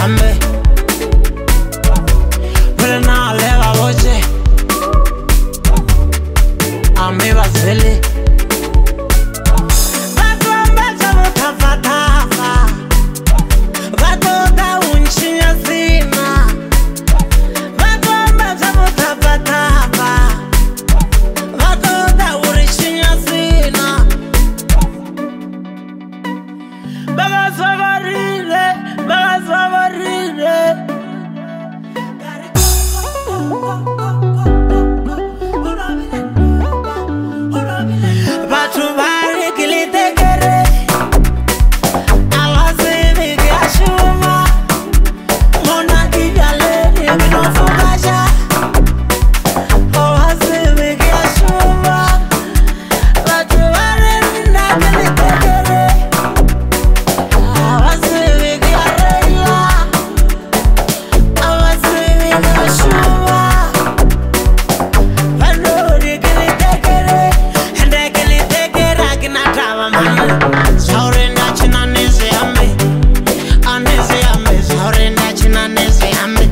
ambe Pele na leva voce Ame vazele Vato ambeza mutafatafa Vato da unchinya zina Vato ambeza mutafatafa Vato da urishinya zina Bagas favorile Batu bari kilite kere Alazi viki ashuma Mona kigale Mino fukasha Alazi viki ashuma Batu bari nina kilite kere Alazi viki arreila Alazi viki ashuma Vanori kilite kere Saurenda china neze ambe Aneze ambe Saurenda china neze ambe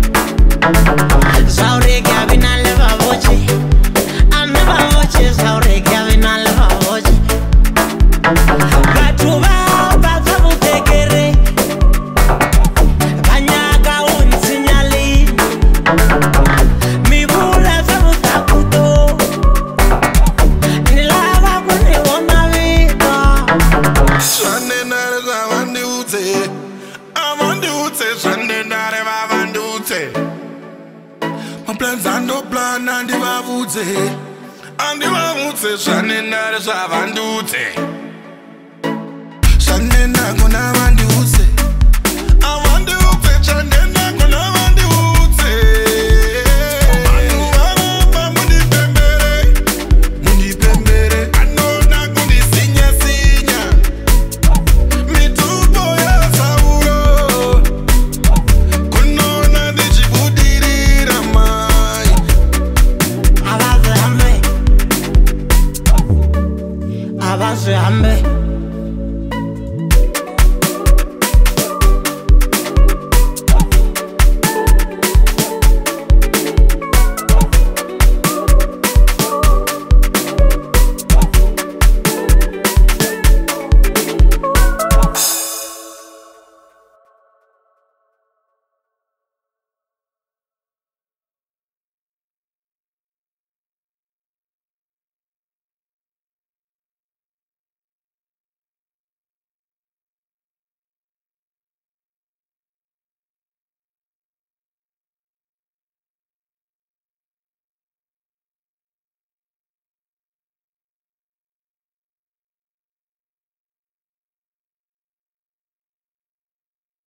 Saure gavina leva voce Ameva voce Saure gavina leva voce Batuba Bata mutekere Banyaga unsinyali Mibula sabutakuto Nilava kuniwona Planzando plan and the vavute and the vavute shining at the savandute. Shining, I'm gonna